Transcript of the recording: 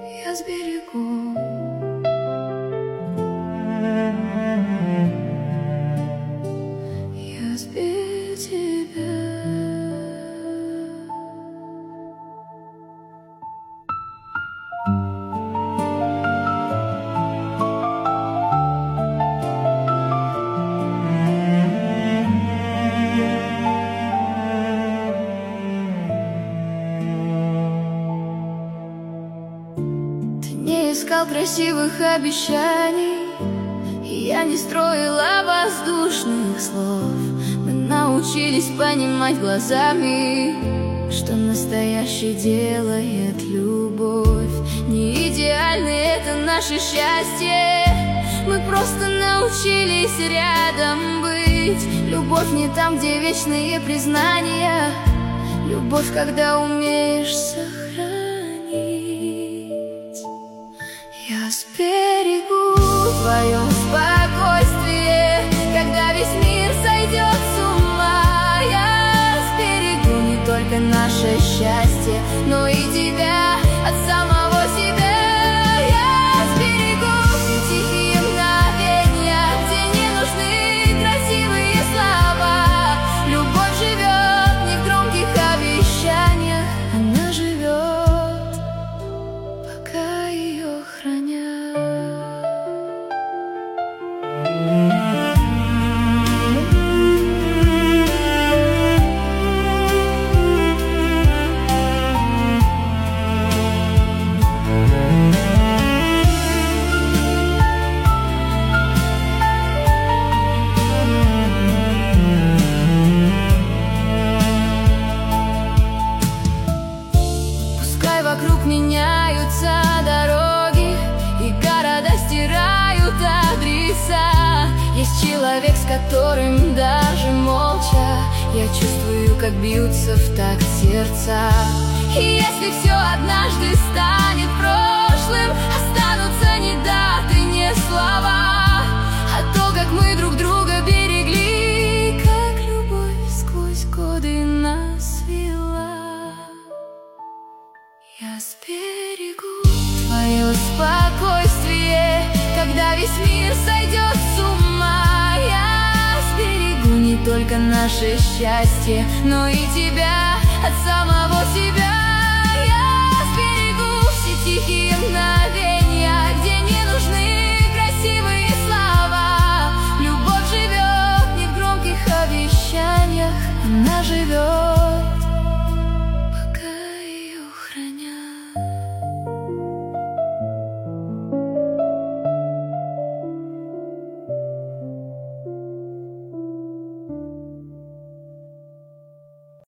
я сберегу. Я сберегу тебя. Не искал красивых обещаний, и я не строила воздушных слов. Мы научились понимать глазами, что настоящее делает любовь. Не идеальное это наше счастье, мы просто научились рядом быть. Любовь не там, где вечные признания, любовь, когда умеешь сохранить. Я сберегу твое спокойствие, когда весь мир сойдет с ума. Я сберегу не только наше счастье, но и тебя от самого себя. Я сберегу все тихие мгновения, где не нужны красивые слова. Любовь живет не в громких обещаниях, она живет, пока ее хранят. Вокруг меняются дороги, и города стирают адреса. Есть человек, с которым даже молча я чувствую, как бьются в такт сердца. И если все однажды станет прошлым, останутся ни даты, ни слова, а то, как мы друг друга берегли, как любовь сквозь годы нас вела. Я сберегу твое спокойствие, когда весь мир сойдет с ума. Я сберегу не только наше счастье, но и тебя от самого себя.